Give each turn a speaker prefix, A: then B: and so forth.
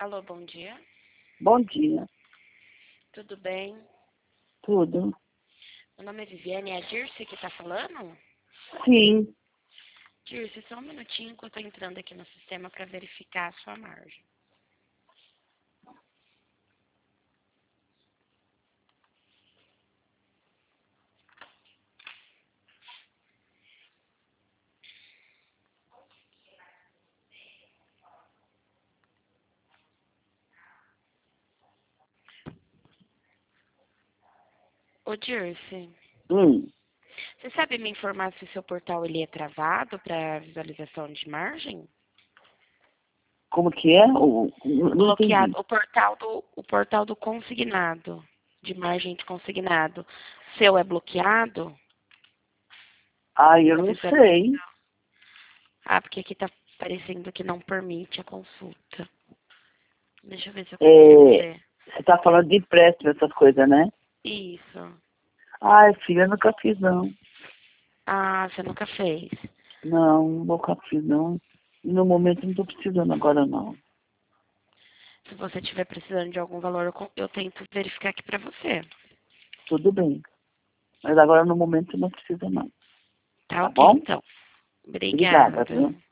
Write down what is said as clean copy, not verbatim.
A: Alô, bom dia.
B: Bom dia.
A: Tudo bem?
B: Tudo?
A: Meu nome é Viviane, é a Dirce que tá falando?
B: Sim.
A: Dirce, só um minutinho que eu tô entrando aqui no sistema para verificar a sua margem. Ô, Dirce, você sabe me informar se o seu portal ele é travado para visualização de margem?
B: Como que é? Não
A: Bloqueado.
B: entendi.
A: O portal do consignado, de margem de consignado. Seu é bloqueado?
B: Ah, eu
A: Pra
B: não
A: visualizar?
B: sei.
A: Ah, porque aqui tá parecendo que não permite a consulta. Deixa eu ver se eu consigo
B: É,
A: ver.
B: você tá falando de empréstimo, essas coisas, né?
A: Isso.
B: Ai, filha, eu nunca fiz, não.
A: Ah, você nunca fez.
B: Não, nunca fiz, não. No momento não tô precisando agora, não.
A: Se você estiver precisando de algum valor, eu tento verificar aqui pra você.
B: Tudo bem. Mas agora, no momento, não precisa, não.
A: Tá
B: Tá
A: ok,
B: bom?
A: então.
B: Obrigada,
A: Obrigada.
B: viu?